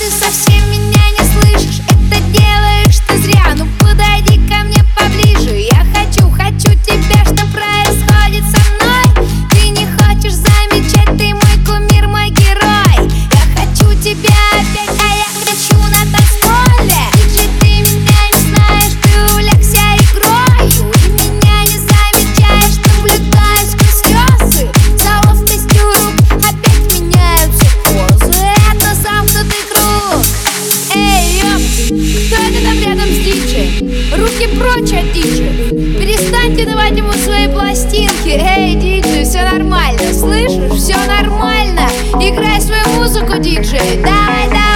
ты совсем меня не слышишь? Это делаешь ты зря. Ну подойди ко мне поближе. Я хочу тебя, что происходит со мной. Ты не хочешь замечать, ты мой кумир, мой герой. Я хочу тебя опять, а я хочу на танцполе. Диджей, ты меня не знаешь, ты увлекся игрою. Ты меня не замечаешь, наблюдаешь сквозь слезы. Залов тестю рук, опять меняются позы. Это замкнутый круг. Эй, ёпти, кто это там рядом с диджеем? Руки прочь от диджея. Перестаньте давать ему свои пластинки. Эй, диджей, все нормально, слышишь? Все нормально. Играй свою музыку, диджей. Давай, давай.